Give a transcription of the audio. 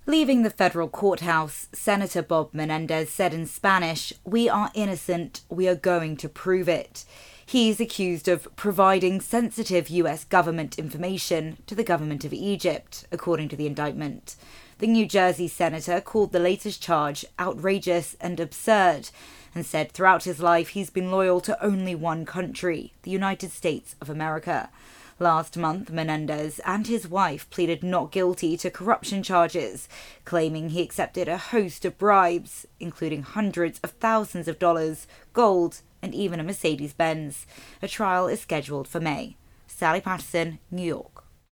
Leaving the federal courthouse, Senator Bob Menendez said in Spanish, "We are innocent, we are going to prove it." He's accused of providing sensitive US government information to the government of Egypt, according to the indictment. The New Jersey senator called the latest charge outrageous and absurd and said throughout his life he's been loyal to only one country, the United States of America. Last month, Menendez and his wife pleaded not guilty to corruption charges, claiming he accepted a host of bribes, including hundreds of thousands of dollars, gold, and even a Mercedes-Benz. A trial is scheduled for May. Sally Patterson, New York.